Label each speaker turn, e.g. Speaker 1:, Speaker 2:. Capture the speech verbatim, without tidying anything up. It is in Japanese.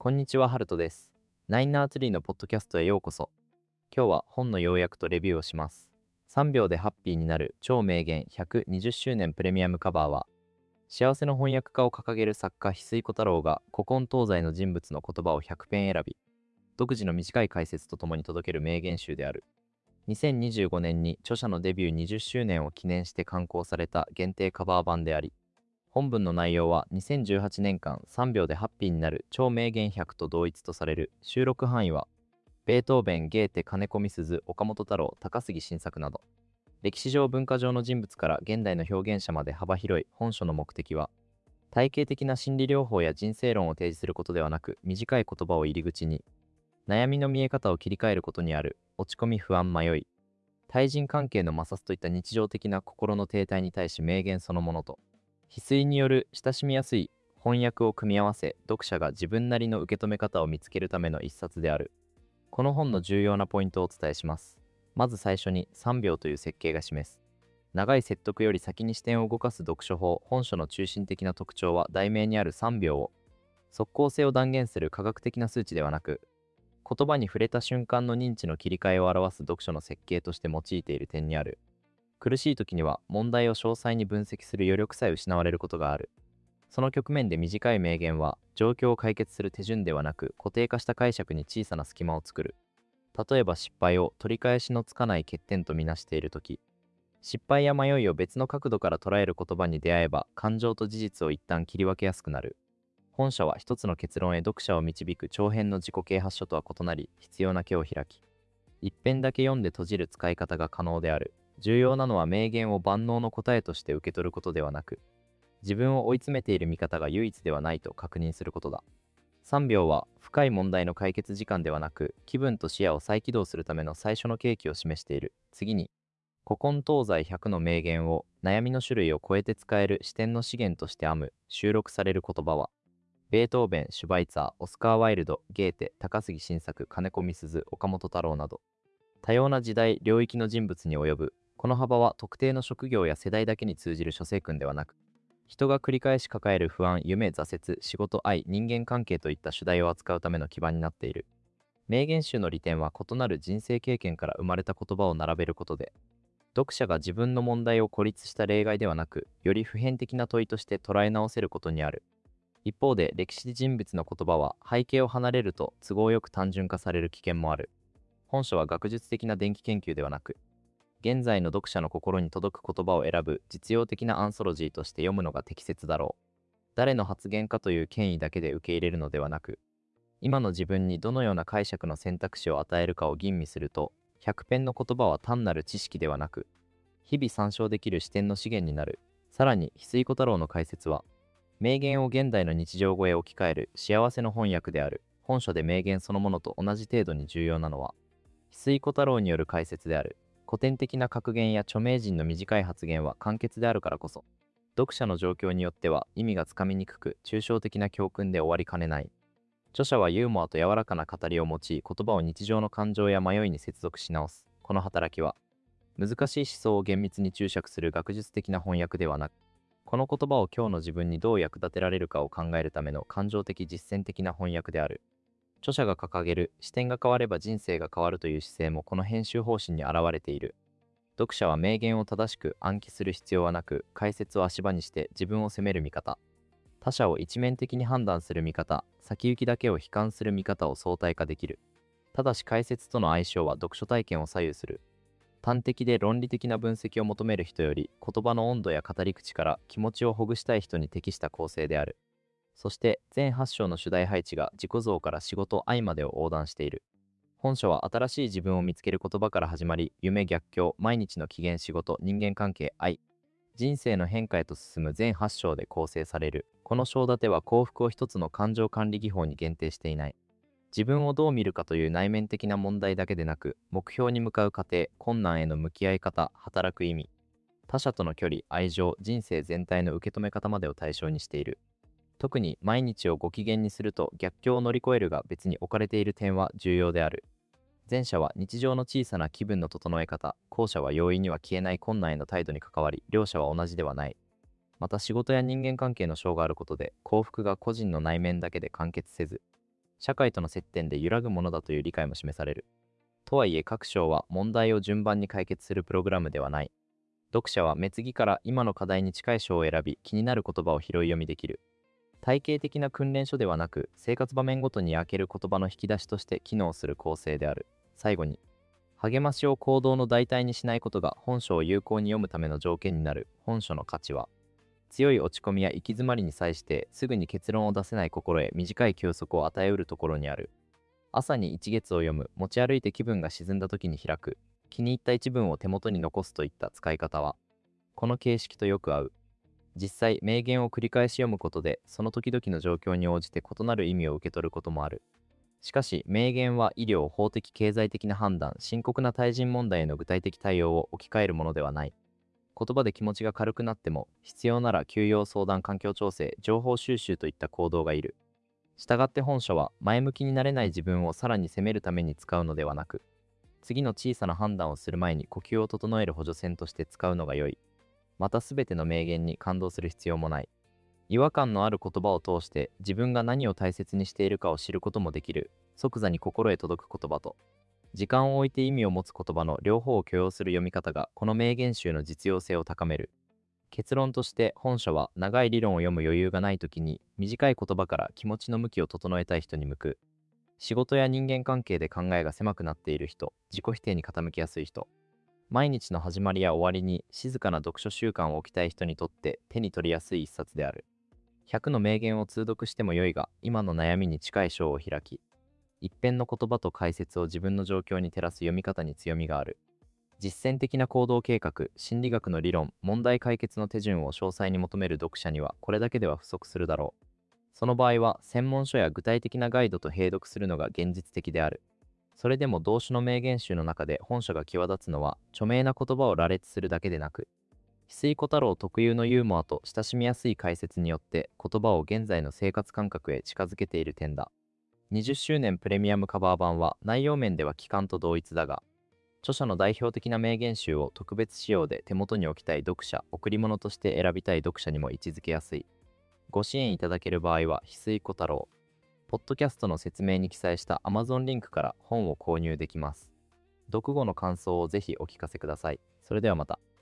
Speaker 1: こんにちは、ハルトです。ナインナーツリーのポッドキャストへようこそ。今日は本の要約とレビューをします。さんびょうでハッピーになる超名言ひゃくにじゅっしゅうねんプレミアムカバーは、幸せの翻訳家を掲げる作家翡翠小太郎が古今東西の人物の言葉をひゃくペン選び、独自の短い解説とともに届ける名言集である。にせんにじゅうごねんに著者のデビューにじゅっしゅうねんを記念して刊行された限定カバー版であり、本文の内容はにせんじゅうはちねんかんさんびょうでハッピーになる超名言ひゃくと同一とされる。収録範囲はベートーベン、ゲーテ、金子みすず、岡本太郎、高杉晋作など、歴史上文化上の人物から現代の表現者まで幅広い。本書の目的は体系的な心理療法や人生論を提示することではなく、短い言葉を入り口に悩みの見え方を切り替えることにある。落ち込み、不安、迷い、対人関係の摩擦といった日常的な心の停滞に対し、名言そのものと翡翠による親しみやすい翻訳を組み合わせ、読者が自分なりの受け止め方を見つけるための一冊である。この本の重要なポイントをお伝えします。まず最初に、さんびょうという設計が示す長い説得より先に視点を動かす読書法。本書の中心的な特徴は、題名にあるさんびょうを即効性を断言する科学的な数値ではなく、言葉に触れた瞬間の認知の切り替えを表す読書の設計として用いている点にある。苦しい時には問題を詳細に分析する余力さえ失われることがある。その局面で短い名言は、状況を解決する手順ではなく、固定化した解釈に小さな隙間を作る。例えば失敗を取り返しのつかない欠点とみなしている時、失敗や迷いを別の角度から捉える言葉に出会えば、感情と事実を一旦切り分けやすくなる。本書は一つの結論へ読者を導く長編の自己啓発書とは異なり、必要な毛を開き、一編だけ読んで閉じる使い方が可能である。重要なのは、名言を万能の答えとして受け取ることではなく、自分を追い詰めている見方が唯一ではないと確認することだ。さんびょうは深い問題の解決時間ではなく、気分と視野を再起動するための最初の契機を示している。次に、古今東西ひゃくの名言を悩みの種類を超えて使える視点の資源として編む。収録される言葉は、ベートーベン、シュバイツァー、オスカー・ワイルド、ゲーテ、高杉晋作、金子みすず、岡本太郎など、多様な時代、領域の人物に及ぶ。この幅は特定の職業や世代だけに通じる諸生訓ではなく、人が繰り返し抱える不安、夢、挫折、仕事、愛、人間関係といった主題を扱うための基盤になっている。名言集の利点は、異なる人生経験から生まれた言葉を並べることで、読者が自分の問題を孤立した例外ではなく、より普遍的な問いとして捉え直せることにある。一方で、歴史人物の言葉は背景を離れると都合よく単純化される危険もある。本書は学術的な伝記研究ではなく、現在の読者の心に届く言葉を選ぶ実用的なアンソロジーとして読むのが適切だろう。誰の発言かという権威だけで受け入れるのではなく、今の自分にどのような解釈の選択肢を与えるかを吟味すると、ひゃくペンの言葉は単なる知識ではなく、日々参照できる視点の資源になる。さらに、翡翠小太郎の解説は、名言を現代の日常語へ置き換える幸せの翻訳である。本書で名言そのものと同じ程度に重要なのは、翡翠小太郎による解説である。古典的な格言や著名人の短い発言は簡潔であるからこそ、読者の状況によっては意味がつかみにくく、抽象的な教訓で終わりかねない。著者はユーモアと柔らかな語りを用い、言葉を日常の感情や迷いに接続し直す。この働きは、難しい思想を厳密に注釈する学術的な翻訳ではなく、この言葉を今日の自分にどう役立てられるかを考えるための感情的実践的な翻訳である。著者が掲げる視点が変われば人生が変わるという姿勢も、この編集方針に現れている。読者は名言を正しく暗記する必要はなく、解説を足場にして自分を責める見方、他者を一面的に判断する見方、先行きだけを悲観する見方を相対化できる。ただし、解説との相性は読書体験を左右する。端的で論理的な分析を求める人より、言葉の温度や語り口から気持ちをほぐしたい人に適した構成である。そして全はち章の主題配置が自己像から仕事愛までを横断している。本書は新しい自分を見つける言葉から始まり、夢、逆境、毎日の機嫌、仕事、人間関係、愛、人生の変化へと進む全はち章で構成される。この章立ては幸福を一つの感情管理技法に限定していない。自分をどう見るかという内面的な問題だけでなく、目標に向かう過程、困難への向き合い方、働く意味、他者との距離、愛情、人生全体の受け止め方までを対象にしている。特に毎日をご機嫌にすると逆境を乗り越えるが別に置かれている点は重要である。前者は日常の小さな気分の整え方、後者は容易には消えない困難への態度に関わり、両者は同じではない。また仕事や人間関係の章があることで、幸福が個人の内面だけで完結せず、 社会との接点で揺らぐものだという理解も示される。とはいえ各章は問題を順番に解決するプログラムではない。読者は目次から今の課題に近い章を選び、気になる言葉を拾い読みできる。体系的な訓練書ではなく、生活場面ごとに開ける言葉の引き出しとして機能する構成である。最後に、励ましを行動の代替にしないことが本書を有効に読むための条件になる。本書の価値は、強い落ち込みや行き詰まりに際してすぐに結論を出せない心へ短い休息を与えうるところにある。朝に一月を読む、持ち歩いて気分が沈んだ時に開く、気に入った一文を手元に残すといった使い方は、この形式とよく合う。実際、名言を繰り返し読むことで、その時々の状況に応じて異なる意味を受け取ることもある。しかし、名言は医療、法的、経済的な判断、深刻な対人問題への具体的対応を置き換えるものではない。言葉で気持ちが軽くなっても、必要なら休養相談、環境調整、情報収集といった行動がいる。したがって本書は、前向きになれない自分をさらに責めるために使うのではなく、次の小さな判断をする前に呼吸を整える補助線として使うのが良い。また全ての名言に感動する必要もない。違和感のある言葉を通して自分が何を大切にしているかを知ることもできる。即座に心へ届く言葉と、時間を置いて意味を持つ言葉の両方を許容する読み方がこの名言集の実用性を高める。結論として本書は長い理論を読む余裕がないときに短い言葉から気持ちの向きを整えたい人に向く。仕事や人間関係で考えが狭くなっている人、自己否定に傾きやすい人、毎日の始まりや終わりに静かな読書習慣を置きたい人にとって手に取りやすい一冊である。ひゃくの名言を通読しても良いが、今の悩みに近い章を開き、一編の言葉と解説を自分の状況に照らす読み方に強みがある。実践的な行動計画、心理学の理論、問題解決の手順を詳細に求める読者にはこれだけでは不足するだろう。その場合は専門書や具体的なガイドと併読するのが現実的である。それでも同種の名言集の中で本書が際立つのは、著名な言葉を羅列するだけでなく、翡翠小太郎特有のユーモアと親しみやすい解説によって言葉を現在の生活感覚へ近づけている点だ。にじゅっしゅうねんプレミアムカバー版は内容面では期間と同一だが、著者の代表的な名言集を特別仕様で手元に置きたい読者、贈り物として選びたい読者にも位置づけやすい。ご支援いただける場合は翡翠小太郎、ポッドキャストの説明に記載した Amazon リンクから本を購入できます。読後の感想をぜひお聞かせください。それではまた。